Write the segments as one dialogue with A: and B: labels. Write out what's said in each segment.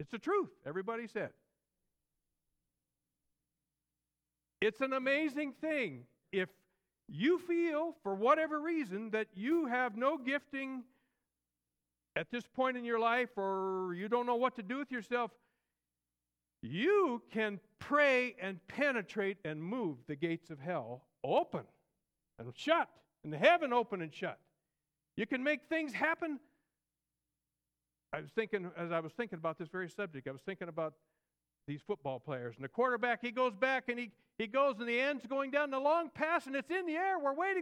A: It's the truth. Everybody said. It's an amazing thing if you feel, for whatever reason, that you have no gifting at this point in your life, or you don't know what to do with yourself. You can pray and penetrate and move the gates of hell open and shut, and the heaven open and shut. You can make things happen. As I was thinking about this very subject, I was thinking about these football players. And the quarterback, he goes back and he goes and the end's going down the long pass and it's in the air. We're waiting.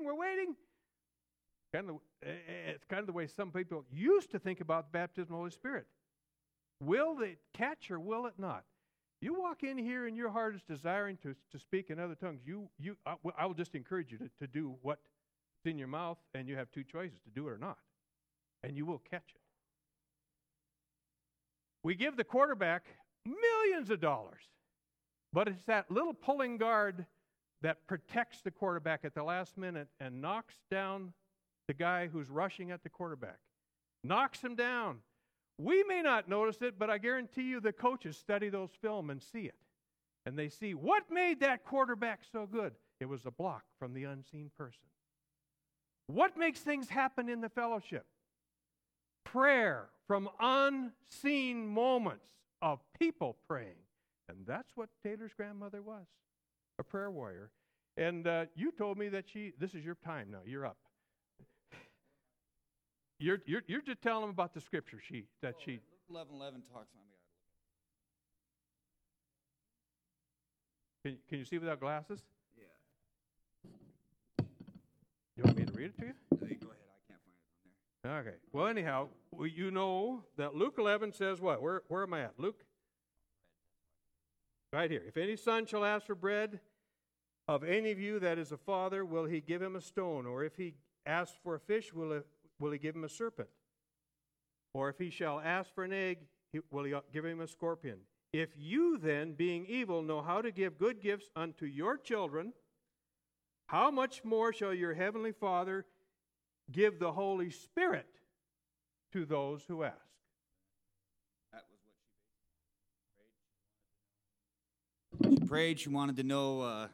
A: It's kind of the way some people used to think about the baptism of the Holy Spirit. Will it catch or will it not? You walk in here and your heart is desiring to speak in other tongues. I will just encourage you to do what's in your mouth, and you have two choices, to do it or not. And you will catch it. We give the quarterback millions of dollars, but it's that little pulling guard that protects the quarterback at the last minute and knocks down the guy who's rushing at the quarterback. Knocks him down. We may not notice it, but I guarantee you the coaches study those film and see it. And they see, what made that quarterback so good? It was a block from the unseen person. What makes things happen in the fellowship? Prayer from unseen moments of people praying. And that's what Taylor's grandmother was, a prayer warrior. And you told me that this is your time now, you're up. You're just telling them about the scripture sheet that she.
B: Luke 11:11 talks on me.
A: Can you see without glasses?
B: Yeah.
A: You want me to read it to you?
B: No, you go ahead. I can't find it on there.
A: Okay. Well, anyhow, you know that Luke 11 says what? Where am I at? Luke? Right here. If any son shall ask for bread of any of you that is a father, will he give him a stone? Or if he asks for a fish, will he give him a serpent? Or if he shall ask for an egg, will he give him a scorpion? If you then, being evil, know how to give good gifts unto your children, how much more shall your heavenly Father give the Holy Spirit to those who ask?
B: That was what she prayed. She wanted to know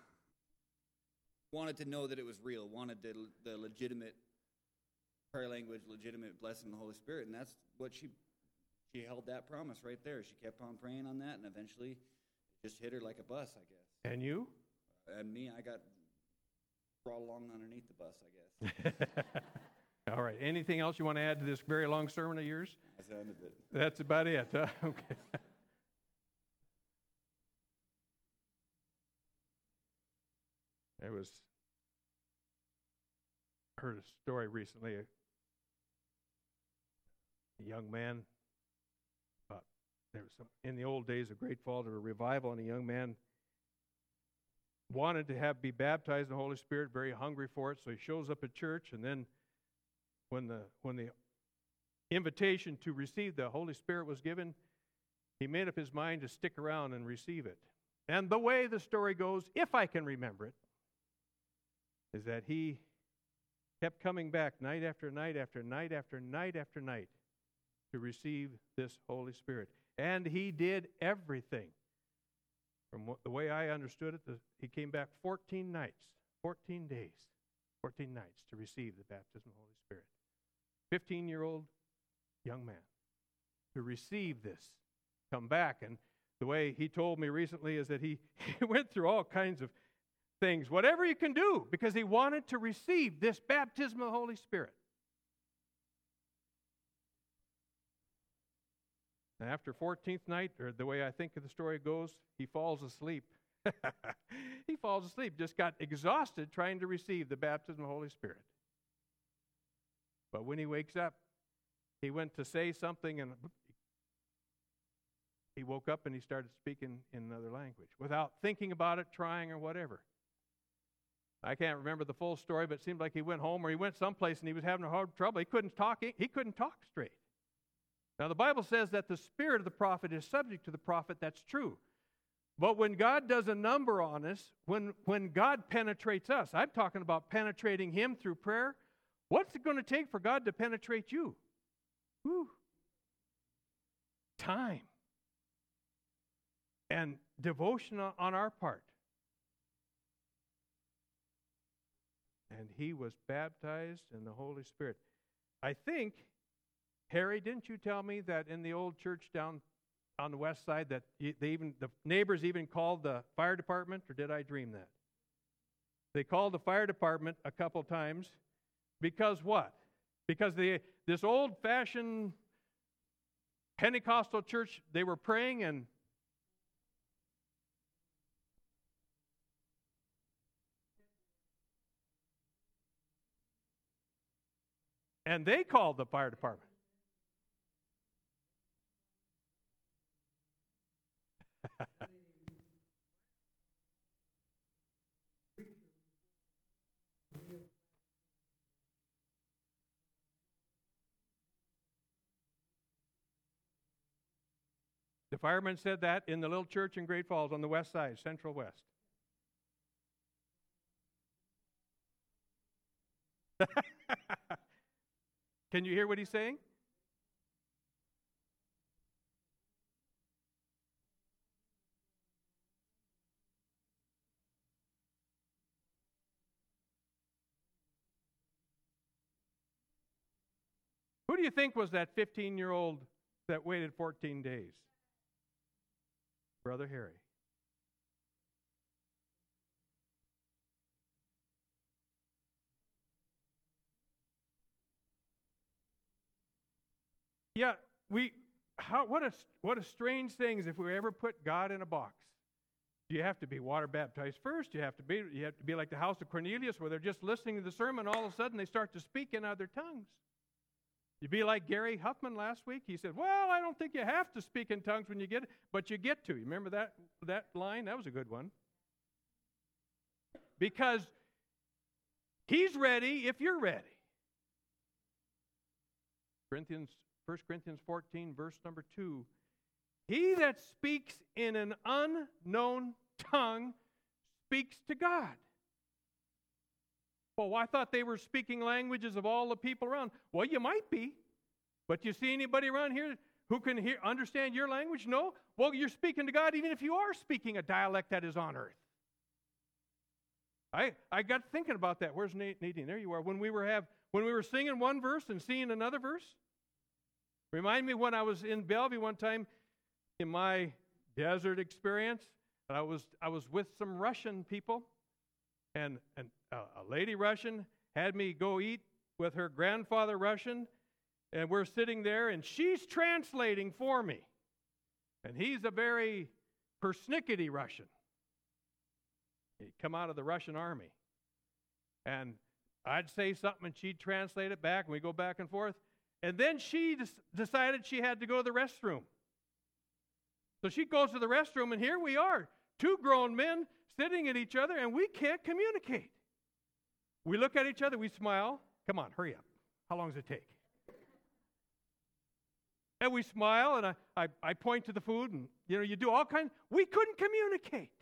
B: that it was real, wanted the legitimate prayer language, legitimate blessing of the Holy Spirit, and that's what she held that promise right there. She kept on praying on that, and eventually it just hit her like a bus, I guess.
A: And you?
B: And me, I got brought along underneath the bus, I guess.
A: All right. Anything else you want to add to this very long sermon of yours?
B: That's the end of it.
A: That's about it, huh? Okay. Heard a story recently. A young man, there was in the old days, a great fall to a revival, and a young man wanted to be baptized in the Holy Spirit, very hungry for it, so he shows up at church, and then when the invitation to receive the Holy Spirit was given, he made up his mind to stick around and receive it. And the way the story goes, if I can remember it, is that he kept coming back night after night after night after night after night to receive this Holy Spirit. And he did everything. From the way I understood it, he came back 14 nights, 14 days, 14 nights to receive the baptism of the Holy Spirit. 15-year-old young man to receive this, come back. And the way he told me recently is that he went through all kinds of things, whatever he can do, because he wanted to receive this baptism of the Holy Spirit. And after 14th night, or the way I think of the story goes, he falls asleep. He falls asleep, just got exhausted trying to receive the baptism of the Holy Spirit. But when he wakes up, he went to say something, and he woke up and he started speaking in another language without thinking about it, trying, or whatever. I can't remember the full story, but it seemed like he went home or he went someplace and he was having a hard trouble. He couldn't talk straight. Now, the Bible says that the spirit of the prophet is subject to the prophet. That's true. But when God does a number on us, when God penetrates us, I'm talking about penetrating him through prayer. What's it going to take for God to penetrate you? Whew. Time. and devotion on our part. And he was baptized in the Holy Spirit. I think, Harry, didn't you tell me that in the old church down on the west side that the neighbors even called the fire department, or did I dream that? They called the fire department a couple times because what? Because this old-fashioned Pentecostal church, they were praying and they called the fire department. The fireman said that in the little church in Great Falls on the west side, Central West. Can you hear what he's saying? Who do you think was that 15-year-old that waited 14 days? Brother Harry. Yeah, what a strange thing is if we ever put God in a box. You have to be water baptized first. You have to be like the house of Cornelius, where they're just listening to the sermon. All of a sudden, they start to speak in other tongues. You'd be like Gary Huffman last week. He said, "Well, I don't think you have to speak in tongues when you get it, but you get to." You remember that line? That was a good one. Because he's ready if you're ready. 1 Corinthians 14, verse number 2. He that speaks in an unknown tongue speaks to God. Well, I thought they were speaking languages of all the people around. Well, you might be. But you see anybody around here who can understand your language? No? Well, you're speaking to God even if you are speaking a dialect that is on earth. I got thinking about that. Where's Nadine? There you are. When we were singing one verse and singing another verse. Remind me when I was in Bellevue one time in my desert experience. I was with some Russian people, and a lady Russian had me go eat with her grandfather Russian, and we're sitting there, and she's translating for me. And he's a very persnickety Russian. He'd come out of the Russian army. And I'd say something, and she'd translate it back, and we'd go back and forth. And then she decided she had to go to the restroom. So she goes to the restroom, and here we are, two grown men sitting at each other, and we can't communicate. We look at each other, we smile. Come on, hurry up. How long does it take? And we smile, and I point to the food, and you do all kinds. We couldn't communicate.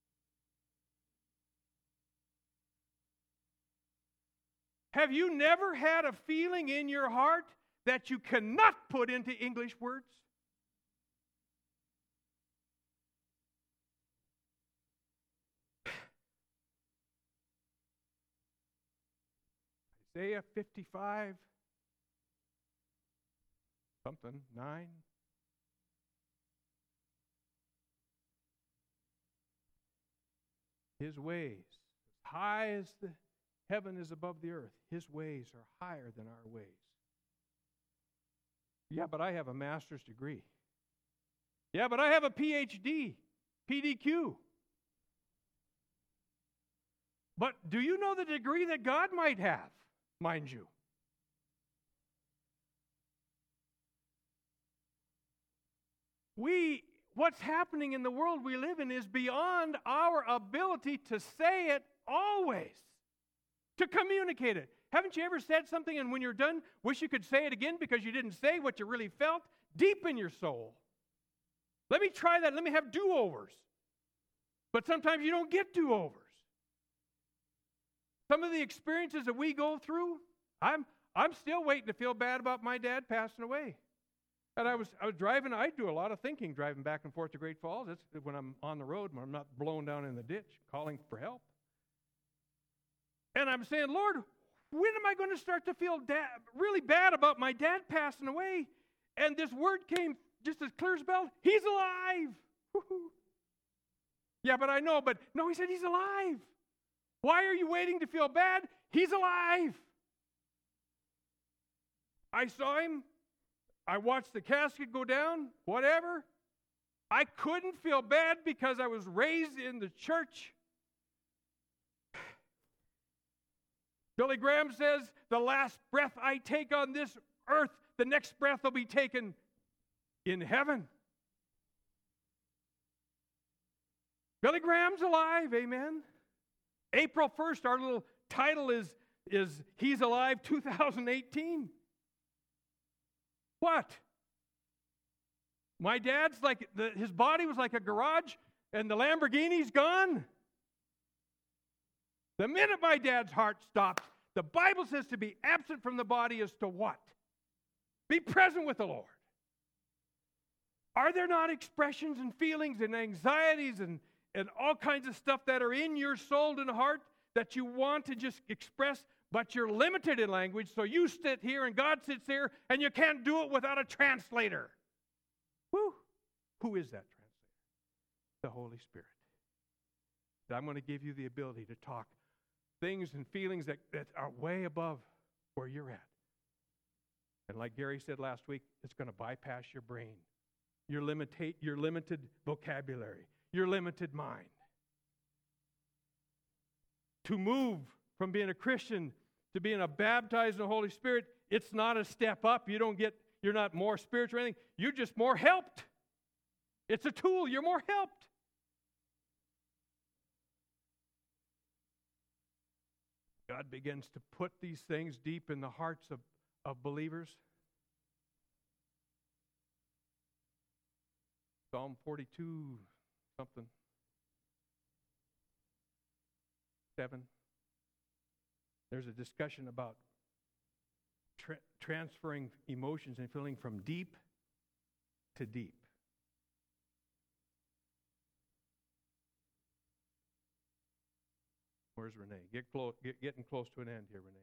A: Have you never had a feeling in your heart that you cannot put into English words? Isaiah 55, something, 9. His ways, as high as the heaven is above the earth, his ways are higher than our ways. Yeah, but I have a master's degree. Yeah, but I have a PhD, PDQ. But do you know the degree that God might have, mind you? What's happening in the world we live in is beyond our ability to say it always, to communicate it. Haven't you ever said something and when you're done, wish you could say it again because you didn't say what you really felt deep in your soul? Let me try that. Let me have do-overs. But sometimes you don't get do-overs. Some of the experiences that we go through, I'm still waiting to feel bad about my dad passing away. And I was driving. I do a lot of thinking driving back and forth to Great Falls. That's when I'm on the road, when I'm not blown down in the ditch, calling for help. And I'm saying, Lord, when am I going to start to feel really bad about my dad passing away? And this word came just as clear as a bell. He's alive. Woo-hoo. Yeah, but I know. But no, he said he's alive. Why are you waiting to feel bad? He's alive. I saw him. I watched the casket go down, whatever. I couldn't feel bad because I was raised in the church. Billy Graham says, the last breath I take on this earth, the next breath will be taken in heaven. Billy Graham's alive, amen. April 1st, our little title is He's Alive 2018. What? My dad's his body was like a garage, and the Lamborghini's gone. The minute my dad's heart stopped, the Bible says to be absent from the body is to what? Be present with the Lord. Are there not expressions and feelings and anxieties and all kinds of stuff that are in your soul and heart that you want to just express, but you're limited in language, so you sit here and God sits there, and you can't do it without a translator? Woo! Who is that translator? The Holy Spirit. I'm going to give you the ability to talk things and feelings that are way above where you're at. And like Gary said last week, it's going to bypass your brain, your limited vocabulary, your limited mind. To move from being a Christian to being a baptized in the Holy Spirit, it's not a step up. You're not more spiritual or anything. You're just more helped. It's a tool. You're more helped. God begins to put these things deep in the hearts of believers. Psalm 42, something. 7. There's a discussion about transferring emotions and feeling from deep to deep. Where's Renee? Getting close to an end here, Renee.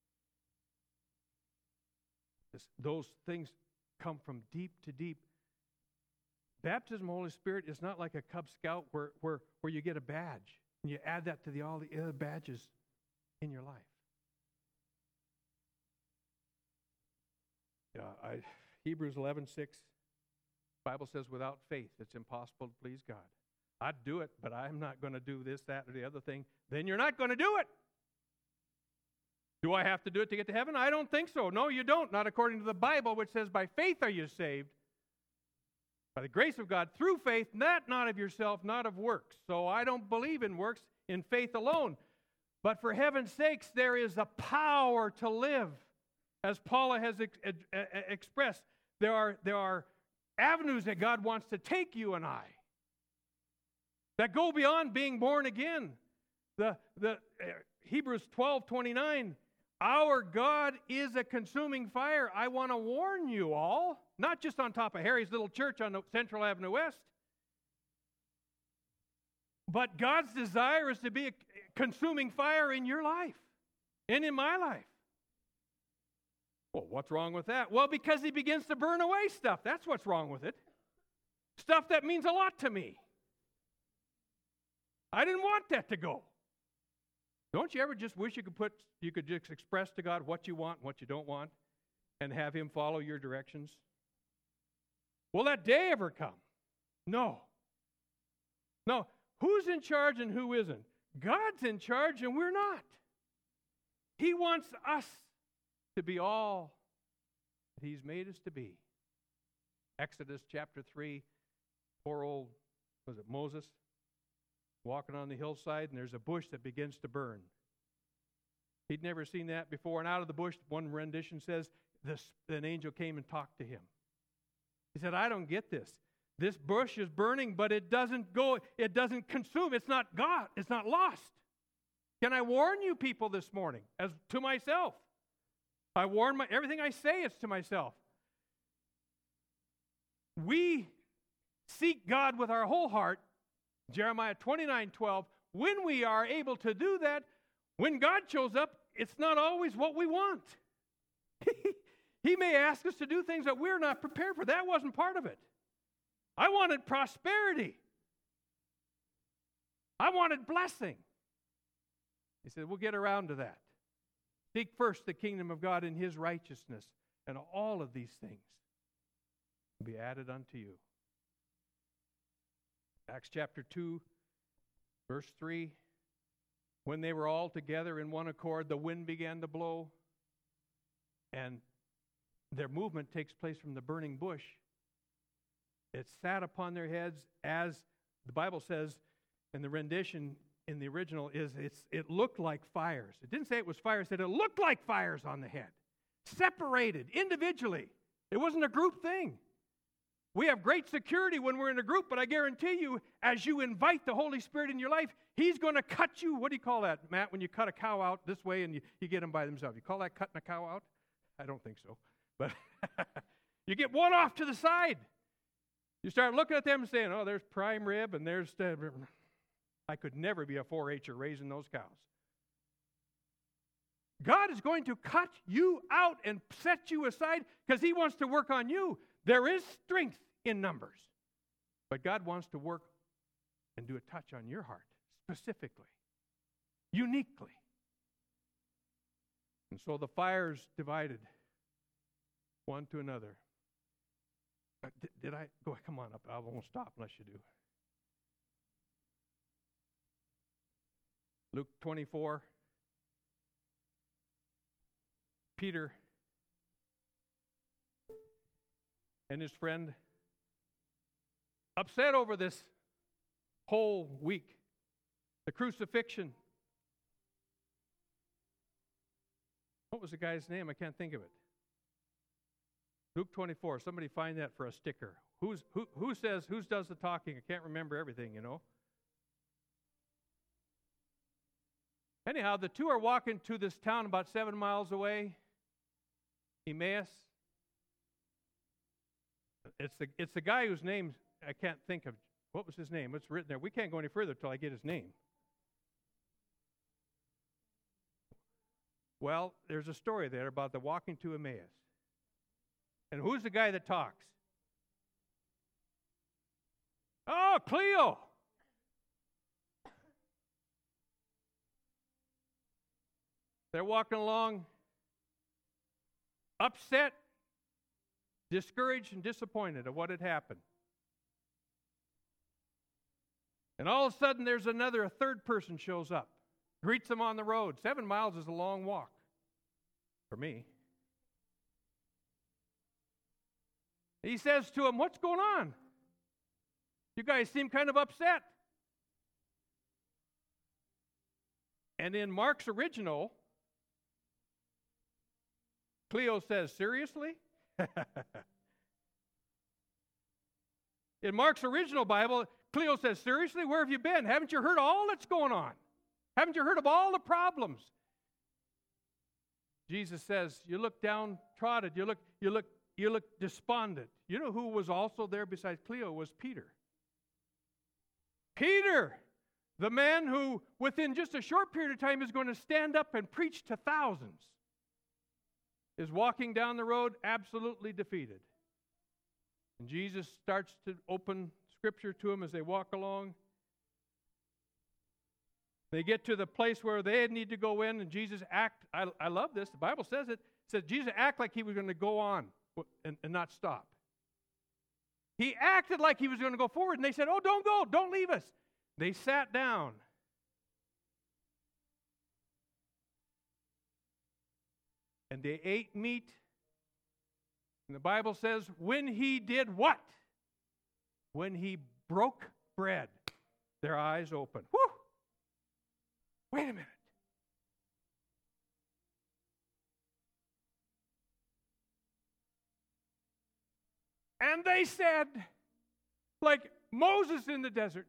A: Those things come from deep to deep. Baptism of the Holy Spirit is not like a Cub Scout where you get a badge and you add that to all the other badges in your life. Hebrews 11:6, Bible says, without faith, it's impossible to please God. I'd do it, but I'm not going to do this, that, or the other thing. Then you're not going to do it. Do I have to do it to get to heaven? I don't think so. No, you don't. Not according to the Bible, which says, by faith are you saved. By the grace of God, through faith, not of yourself, not of works. So I don't believe in works, in faith alone. But for heaven's sakes, there is a power to live. As Paula has expressed, there are avenues that God wants to take you and I that go beyond being born again. The Hebrews 12:29, our God is a consuming fire. I want to warn you all, not just on top of Harry's little church on Central Avenue West, but God's desire is to be a consuming fire in your life and in my life. Well, what's wrong with that? Well, because he begins to burn away stuff. That's what's wrong with it. Stuff that means a lot to me. I didn't want that to go. Don't you ever just wish you could just express to God what you want and what you don't want and have him follow your directions? Will that day ever come? No. No. Who's in charge and who isn't? God's in charge and we're not. He wants us to be all that he's made us to be. Exodus chapter 3, poor old, Moses? Walking on the hillside, and there's a bush that begins to burn. He'd never seen that before, and out of the bush, one rendition says, an angel came and talked to him. He said, I don't get this. This bush is burning, but it doesn't consume. It's not God. It's not lost. Can I warn you people this morning, as to myself? I warn everything I say is to myself. we seek God with our whole heart, Jeremiah 29:12, when we are able to do that, when God shows up, it's not always what we want. He may ask us to do things that we're not prepared for. That wasn't part of it. I wanted prosperity. I wanted blessing. He said, we'll get around to that. Seek first the kingdom of God and His righteousness, and all of these things will be added unto you. Acts chapter 2, verse 3. When they were all together in one accord, the wind began to blow, and their movement takes place from the burning bush. It sat upon their heads, as the Bible says in the rendition in the original it looked like fires. It didn't say it was fires, it said it looked like fires on the head. Separated individually. It wasn't a group thing. We have great security when we're in a group, but I guarantee you, as you invite the Holy Spirit in your life, He's going to cut you. What do you call that, Matt, when you cut a cow out this way and you get them by themselves? You call that cutting a cow out? I don't think so. But you get one off to the side. You start looking at them and saying, oh, there's prime rib and there's... I could never be a 4-H'er raising those cows. God is going to cut you out and set you aside because He wants to work on you. There is strength in numbers. But God wants to work and do a touch on your heart, specifically, uniquely. And so the fires divided one to another. Did I? Go, come on up. I won't stop unless you do. Luke 24. Peter and his friend, upset over this whole week, the crucifixion. What was the guy's name? I can't think of it. Luke 24. Somebody find that for a sticker. Who does the talking? I can't remember everything, you know. Anyhow, the two are walking to this town about 7 miles away, Emmaus. It's the guy whose name I can't think of. What was his name? It's written there. We can't go any further until I get his name. Well, there's a story there about the walking to Emmaus. And who's the guy that talks? Oh, Cleo! They're walking along, upset, discouraged, and disappointed at what had happened. And all of a sudden, there's a third person shows up, greets them on the road. 7 miles is a long walk for me. He says to him, what's going on? You guys seem kind of upset. And in Mark's original, Cleo says, seriously? In Mark's original Bible, Cleo says, seriously, where have you been? Haven't you heard all that's going on? Haven't you heard of all the problems? Jesus says, you look downtrodden, you look despondent. You know who was also there besides Cleo was Peter. Peter, the man who within just a short period of time is going to stand up and preach to thousands, is walking down the road absolutely defeated. And Jesus starts to open Scripture to him as they walk along. They get to the place where they need to go in, and Jesus I love this, the Bible says it says Jesus acted like he was going to go on and not stop. He acted like he was going to go forward, and they said, oh, don't go, don't leave us. They sat down. And they ate meat. And the Bible says, when he did what? When he broke bread, their eyes opened. Whew! Wait a minute. And they said, like Moses in the desert,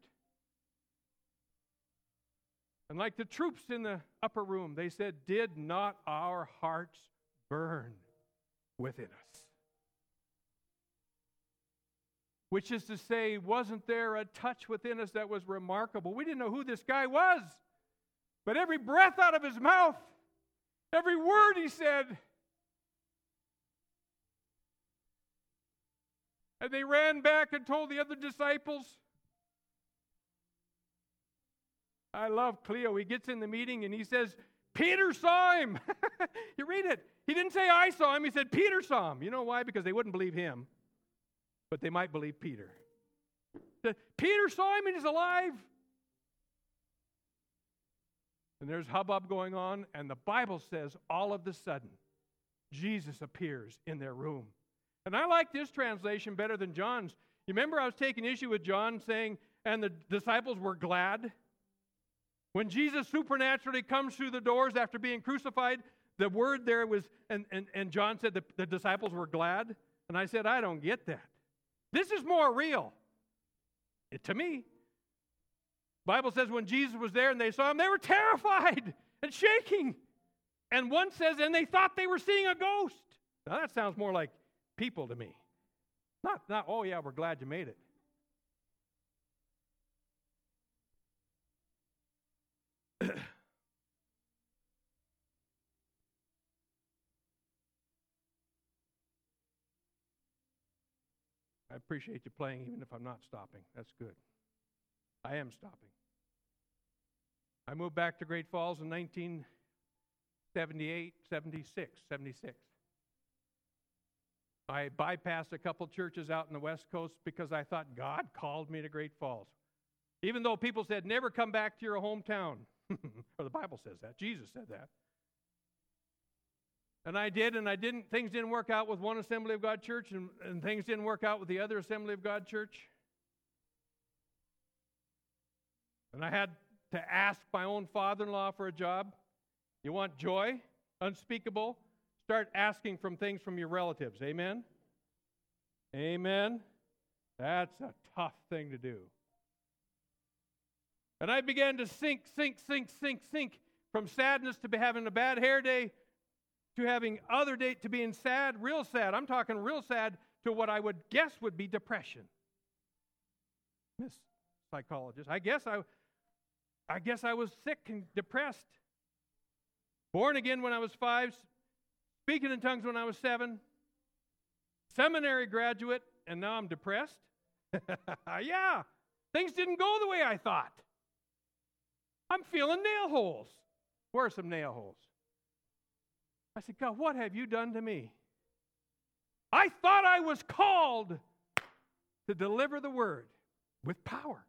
A: and like the troops in the upper room, they said, did not our hearts burn within us? which is to say, wasn't there a touch within us that was remarkable? We didn't know who this guy was, but every breath out of his mouth, every word he said. And they ran back and told the other disciples. I love Cleo. He gets in the meeting and he says, Peter saw him. You read it. He didn't say I saw him. He said Peter saw him. You know why? Because they wouldn't believe him, but they might believe Peter. Peter saw him and he's alive. And there's hubbub going on, and the Bible says all of a sudden, Jesus appears in their room. And I like this translation better than John's. You remember I was taking issue with John saying, and the disciples were glad? When Jesus supernaturally comes through the doors after being crucified, the word there was, and John said the disciples were glad. And I said, I don't get that. This is more real. To me. Bible says when Jesus was there and they saw him, they were terrified and shaking. And one says, and they thought they were seeing a ghost. Now that sounds more like people to me. Not, oh yeah, we're glad you made it. I appreciate you playing even if I'm not stopping. That's good. I am stopping. I moved back to Great Falls in 1978, 76. I bypassed a couple churches out in the West Coast because I thought God called me to Great Falls. Even though people said, never come back to your hometown. Or the Bible says that. Jesus said that. And I did, and I didn't. Things didn't work out with one Assembly of God church, and things didn't work out with the other Assembly of God church. And I had to ask my own father-in-law for a job. You want joy? Unspeakable? Start asking from things from your relatives. Amen? Amen? That's a tough thing to do. And I began to sink from sadness to having a bad hair day to having other day to being sad, real sad. I'm talking real sad to what I would guess would be depression. Miss Psychologist, I guess I was sick and depressed. Born again when I was 5, speaking in tongues when I was 7, seminary graduate, and now I'm depressed. Yeah, things didn't go the way I thought. I'm feeling nail holes. Where are some nail holes? I said, God, what have you done to me? I thought I was called to deliver the word with power.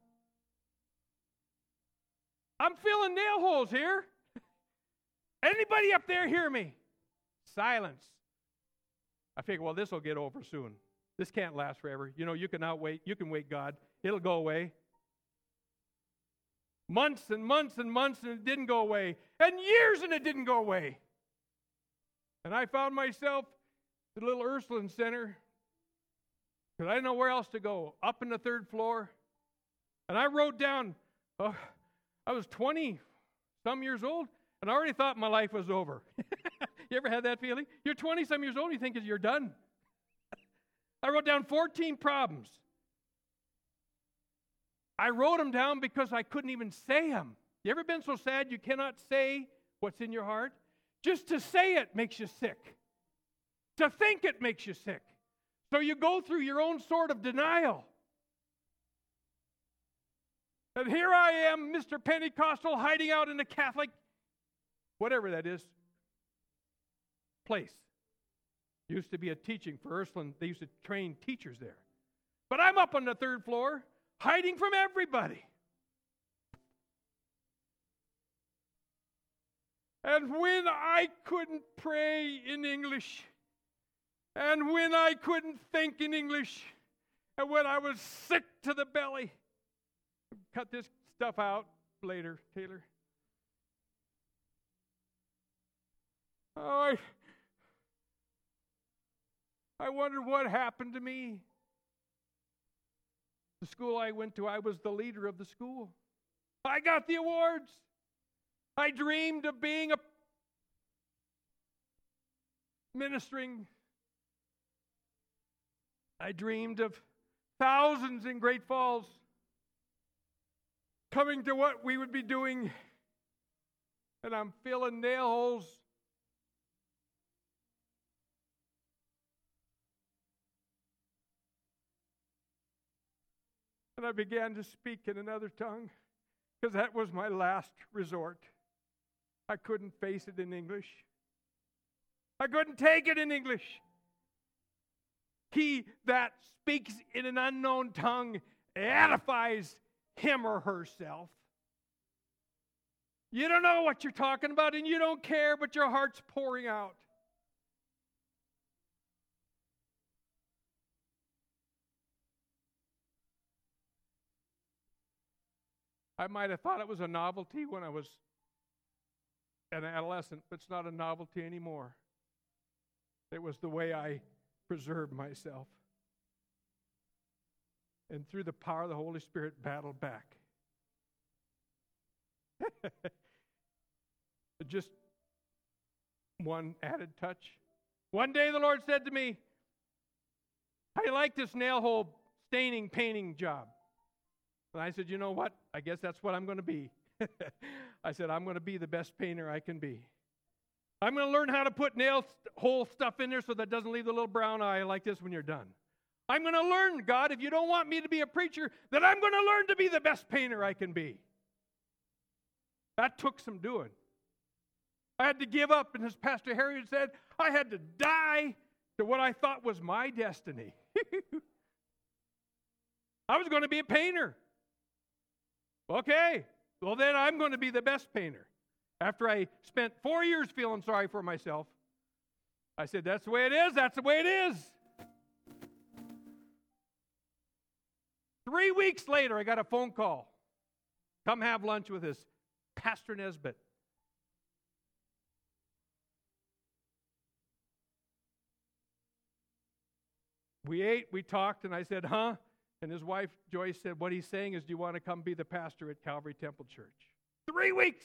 A: I'm feeling nail holes here. Anybody up there hear me? Silence. I figure, well, this will get over soon. This can't last forever. You know, you can wait God. It'll go away. Months and months and months, and it didn't go away. And years, and it didn't go away. And I found myself at the little Ursuline Center because I didn't know where else to go, up in the 3rd floor. And I wrote down, I was 20-some years old, and I already thought my life was over. You ever had that feeling? You're 20-some years old, you think you're done. I wrote down 14 problems. I wrote them down because I couldn't even say them. You ever been so sad you cannot say what's in your heart? Just to say it makes you sick. To think it makes you sick. So you go through your own sort of denial. And here I am, Mr. Pentecostal, hiding out in a Catholic, whatever that is, place. Used to be a teaching for Ursuline. They used to train teachers there. But I'm up on the 3rd floor, hiding from everybody. And when I couldn't pray in English, and when I couldn't think in English, and when I was sick to the belly, cut this stuff out later, Taylor. Oh, I wondered what happened to me. The school I went to, I was the leader of the school. I got the awards. I dreamed of being a ministering. I dreamed of thousands in Great Falls coming to what we would be doing, and I'm feeling nail holes. And I began to speak in another tongue because that was my last resort. I couldn't face it in English. I couldn't take it in English. He that speaks in an unknown tongue edifies him or herself. You don't know what you're talking about and you don't care, but your heart's pouring out. I might have thought it was a novelty when I was an adolescent, but it's not a novelty anymore. It was the way I preserved myself. And through the power of the Holy Spirit, battled back. Just one added touch. One day the Lord said to me, "How do you like this nail hole staining, painting job?" And I said, "You know what? I guess that's what I'm going to be." I said, "I'm going to be the best painter I can be. I'm going to learn how to put nail hole stuff in there so that it doesn't leave the little brown eye like this when you're done. I'm going to learn, God, if you don't want me to be a preacher, then I'm going to learn to be the best painter I can be." That took some doing. I had to give up, and as Pastor Harry had said, I had to die to what I thought was my destiny. I was going to be a painter. Okay, well then I'm going to be the best painter. After I spent 4 years feeling sorry for myself, I said, that's the way it is, that's the way it is. 3 weeks later, I got a phone call. Come have lunch with us, Pastor Nesbitt. We ate, we talked, and I said, huh? And his wife, Joyce, said, what he's saying is, do you want to come be the pastor at Calvary Temple Church? 3 weeks!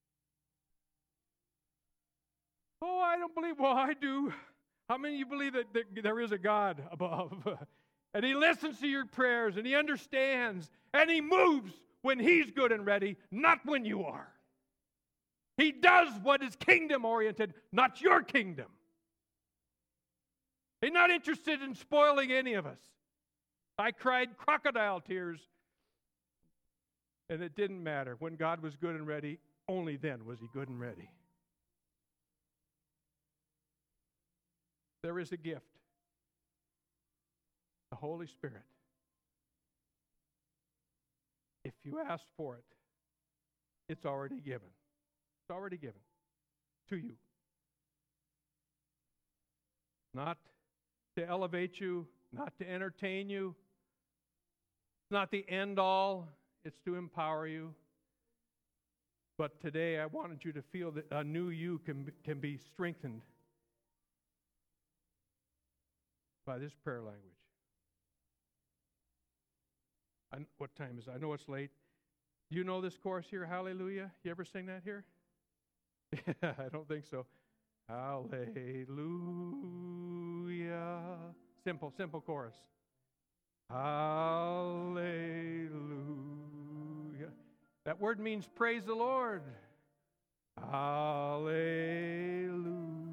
A: Oh, I don't believe, well, I do. How many of you believe that there is a God above? And he listens to your prayers, and he understands, and he moves when he's good and ready, not when you are. He does what is kingdom-oriented, not your kingdom. He's not interested in spoiling any of us. I cried crocodile tears, and it didn't matter. When God was good and ready, only then was he good and ready. There is a gift, the Holy Spirit. If you ask for it, it's already given. It's already given to you. Not to elevate you, not to entertain you. It's not the end all. It's to empower you. But today I wanted you to feel that a new you can be strengthened by this prayer language. What time is it? I know it's late. Do you know this chorus here, Hallelujah? You ever sing that here? I don't think so. Hallelujah. Simple chorus. Hallelujah. That word means praise the Lord. Hallelujah.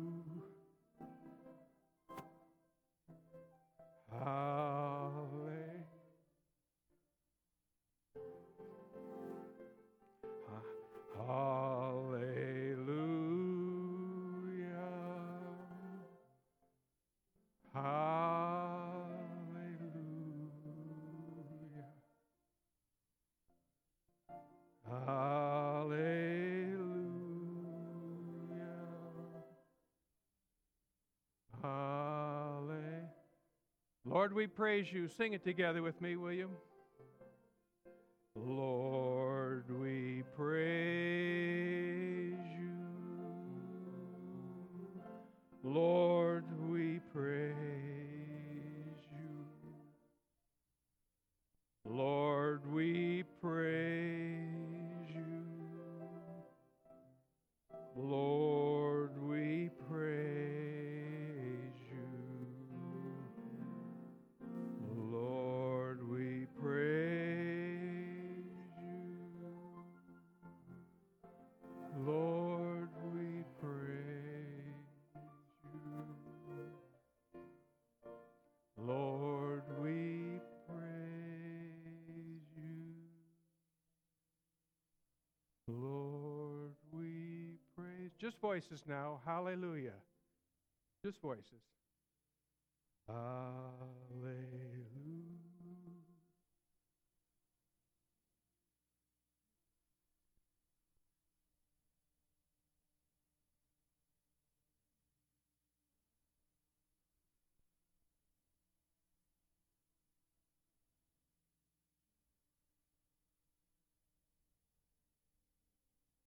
A: Lord, we praise you. Sing it together with me, will you? Lord, we praise you. Lord, we praise you. Lord, we praise you. Lord, we praise you. Lord, just voices now. Hallelujah. Just voices. Hallelujah.